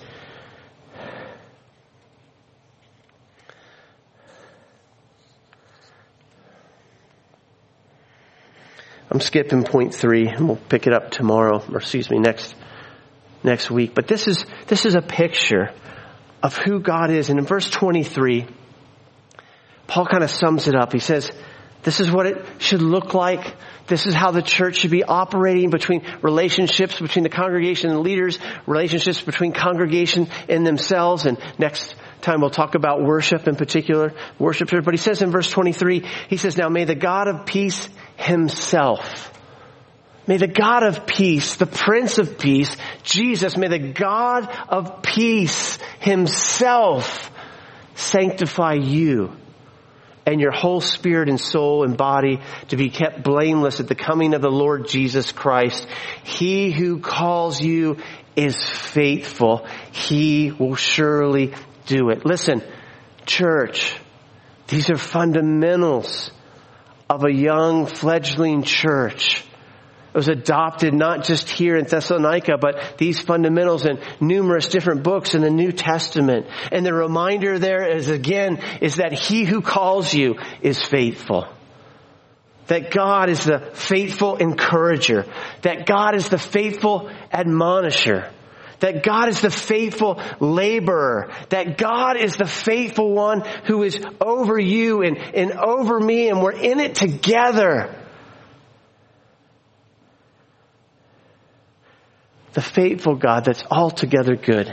I'm skipping point 3, and we'll pick it up tomorrow, or next week. But this is a picture of who God is. And in verse 23, Paul kind of sums it up. He says, this is what it should look like. This is how the church should be operating, between relationships between the congregation and leaders, relationships between congregation and themselves. And next time we'll talk about worship in particular, worshipers. But he says in verse 23, he says, now may the God of peace Himself, may the God of peace, the Prince of Peace, Jesus, may the God of peace Himself sanctify you and your whole spirit and soul and body to be kept blameless at the coming of the Lord Jesus Christ. He who calls you is faithful. He will surely do it. Listen, church, these are fundamentals of a young fledgling church. It was adopted not just here in Thessalonica, but these fundamentals in numerous different books in the New Testament. And the reminder there is that He who calls you is faithful. That God is the faithful encourager. That God is the faithful admonisher. That God is the faithful laborer. That God is the faithful one who is over you and over me, and we're in it together. The faithful God that's altogether good,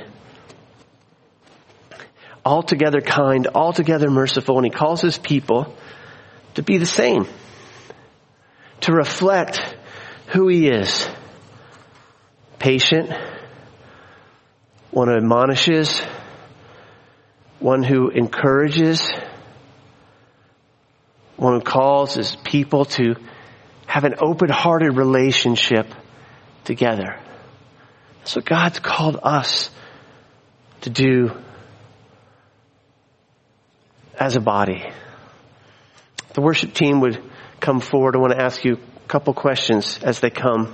altogether kind, altogether merciful, and He calls His people to be the same, to reflect who He is. Patient, one who admonishes, one who encourages, one who calls His people to have an open-hearted relationship together. That's what God's called us to do as a body. The worship team would come forward. I want to ask you a couple questions as they come.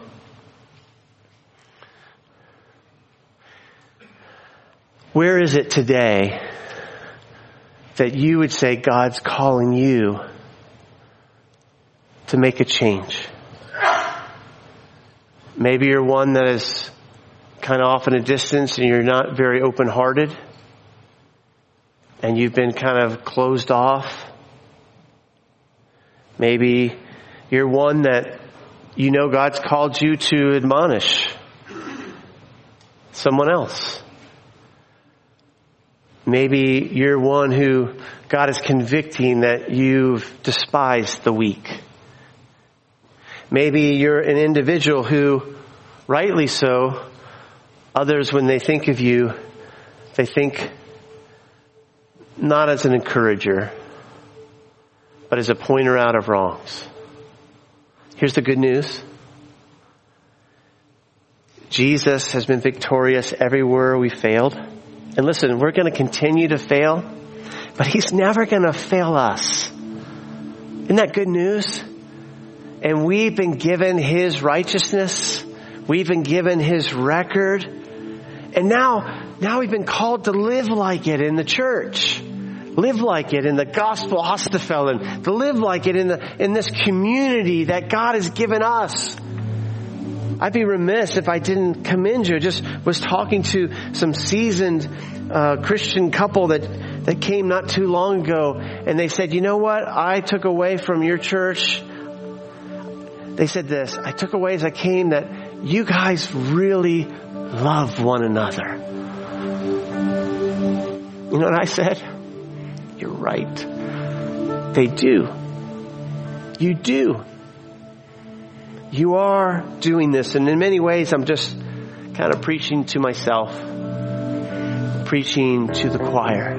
Where is it today that you would say God's calling you to make a change? Maybe you're one that is kind of off in a distance and you're not very open-hearted and you've been kind of closed off. Maybe you're one that you know God's called you to admonish someone else. Maybe you're one who God is convicting that you've despised the weak. Maybe you're an individual who, rightly so, others, when they think of you, they think not as an encourager, but as a pointer out of wrongs. Here's the good news. Jesus has been victorious everywhere we failed. And listen, we're going to continue to fail, but He's never going to fail us. Isn't that good news? And we've been given His righteousness. We've been given His record. And now we've been called to live like it in the church. live like it in the gospel Hostafel, and to live like it in this community that God has given us. I'd be remiss if I didn't commend you. I just was talking to some seasoned Christian couple that came not too long ago, and they said, you know what I took away from your church? They said this, I took away as I came that you guys really love one another. You know what I said? You're right. They do. You do. You are doing this. And in many ways, I'm just kind of preaching to myself, preaching to the choir.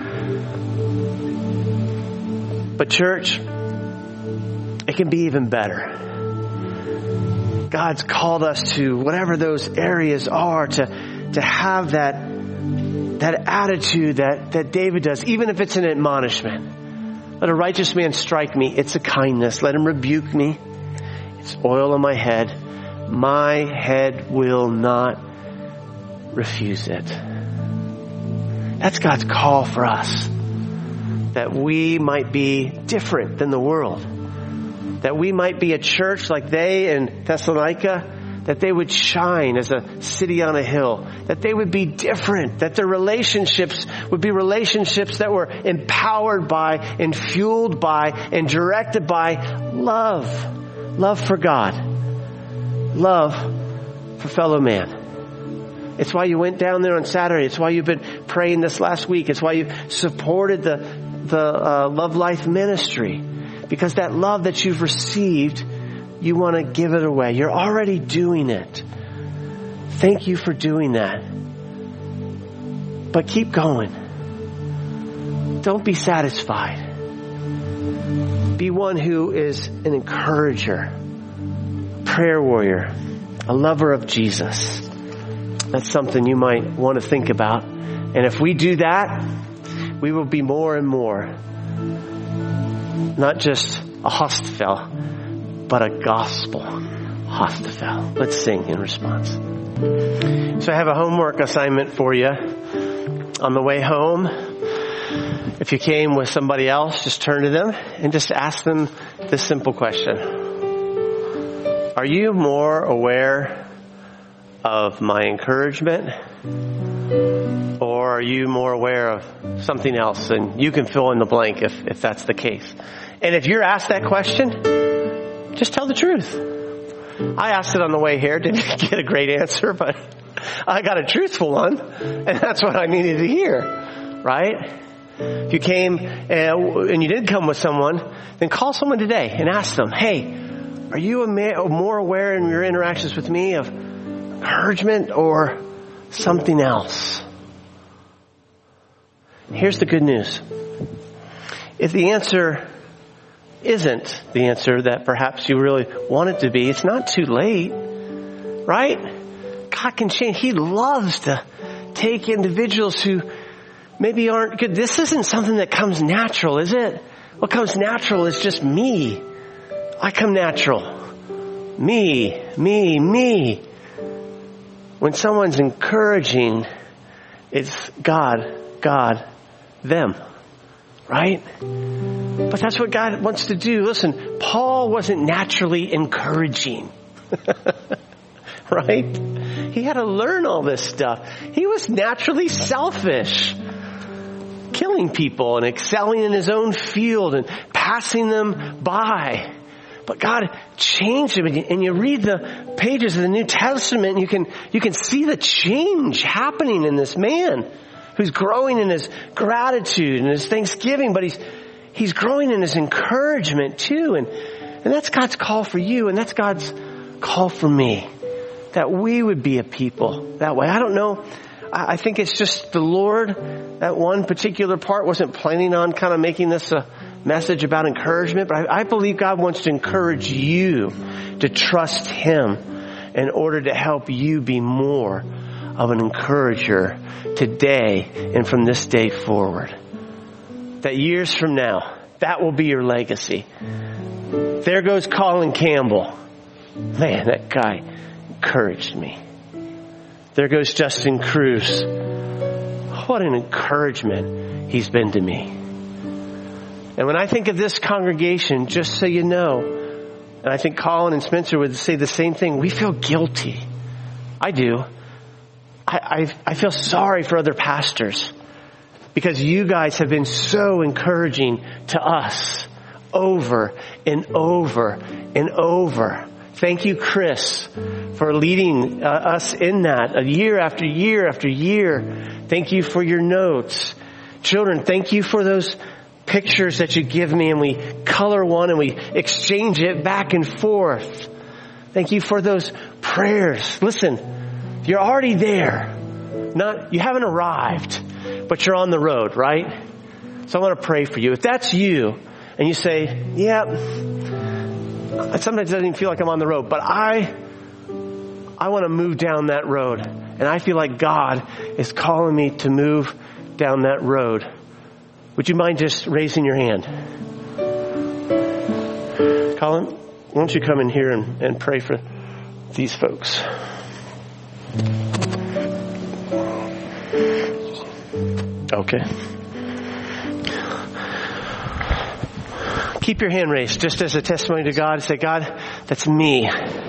But church, it can be even better. God's called us to whatever those areas are, to have that attitude that David does, even if it's an admonishment. Let a righteous man strike me. It's a kindness. Let him rebuke me. It's oil on my head. My head will not refuse it. That's God's call for us. That we might be different than the world. That we might be a church like they in Thessalonica. That they would shine as a city on a hill. That they would be different. That their relationships would be relationships that were empowered by and fueled by and directed by love. Love for God. Love for fellow man. It's why you went down there on Saturday. It's why you've been praying this last week. It's why you supported the Love Life ministry. Because that love that you've received, you want to give it away. You're already doing it. Thank you for doing that. But keep going. Don't be satisfied. Be one who is an encourager, prayer warrior, a lover of Jesus. That's something you might want to think about. And if we do that, we will be more and more, not just a Hostafel, but a gospel Hostafel. Let's sing in response. So I have a homework assignment for you on the way home. If you came with somebody else, just turn to them and just ask them this simple question. Are you more aware of my encouragement? Or are you more aware of something else? And you can fill in the blank if that's the case. And if you're asked that question, just tell the truth. I asked it on the way here. Didn't get a great answer, but I got a truthful one. And that's what I needed to hear. Right? If you came and you did come with someone, then call someone today and ask them, hey, are you more aware in your interactions with me of encouragement or something else? Here's the good news. If the answer isn't the answer that perhaps you really want it to be, it's not too late, right? God can change. He loves to take individuals who maybe aren't good. This isn't something that comes natural, is it? What comes natural is just me. I come natural. Me. When someone's encouraging, it's God, them. Right? But that's what God wants to do. Listen, Paul wasn't naturally encouraging. Right? He had to learn all this stuff. He was naturally selfish. Killing people and excelling in his own field and passing them by. But God changed him, and you read the pages of the New Testament, and you can see the change happening in this man who's growing in his gratitude and his thanksgiving, but he's growing in his encouragement too. And that's God's call for you, and that's God's call for me, that we would be a people that way. I don't know. I think it's just the Lord, that one particular part wasn't planning on kind of making this a message about encouragement, but I believe God wants to encourage you to trust Him in order to help you be more of an encourager today and from this day forward. That years from now, that will be your legacy. There goes Colin Campbell. Man, that guy encouraged me. There goes Justin Cruz. What an encouragement he's been to me. And when I think of this congregation, just so you know, and I think Colin and Spencer would say the same thing, we feel guilty. I do. I feel sorry for other pastors because you guys have been so encouraging to us over and over and over. Thank you, Chris, for leading us in that year after year after year. Thank you for your notes. Children, thank you for those pictures that you give me and we color one and we exchange it back and forth. Thank you for those prayers. Listen, you're already there. You haven't arrived, but you're on the road, right? So I want to pray for you. If that's you and you say, yeah, sometimes it doesn't even feel like I'm on the road, but I want to move down that road. And I feel like God is calling me to move down that road. Would you mind just raising your hand? Colin, why don't you come in here and pray for these folks? Okay. Keep your hand raised just as a testimony to God. Say, God, that's me.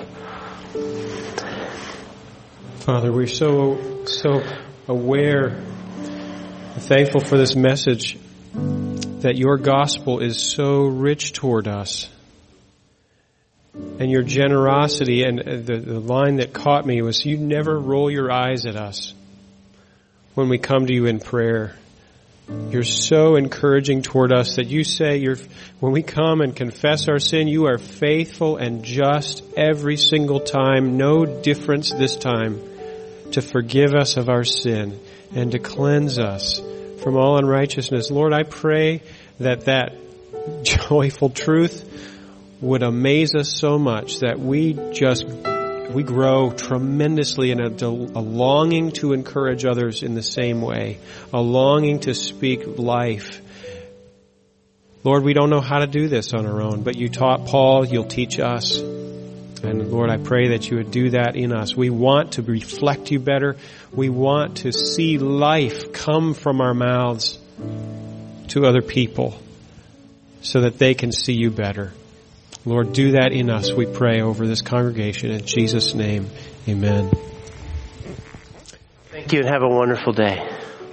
Father, we're so aware and thankful for this message that your gospel is so rich toward us. And your generosity, and the line that caught me was, you never roll your eyes at us when we come to you in prayer. You're so encouraging toward us that you say when we come and confess our sin, you are faithful and just every single time, no difference this time, to forgive us of our sin and to cleanse us from all unrighteousness. Lord, I pray that joyful truth would amaze us so much that we grow tremendously in a longing to encourage others in the same way, a longing to speak life. Lord, we don't know how to do this on our own, but you taught Paul, you'll teach us. And Lord, I pray that you would do that in us. We want to reflect you better. We want to see life come from our mouths to other people so that they can see you better. Lord, do that in us, we pray, over this congregation. In Jesus' name, amen. Thank you and have a wonderful day.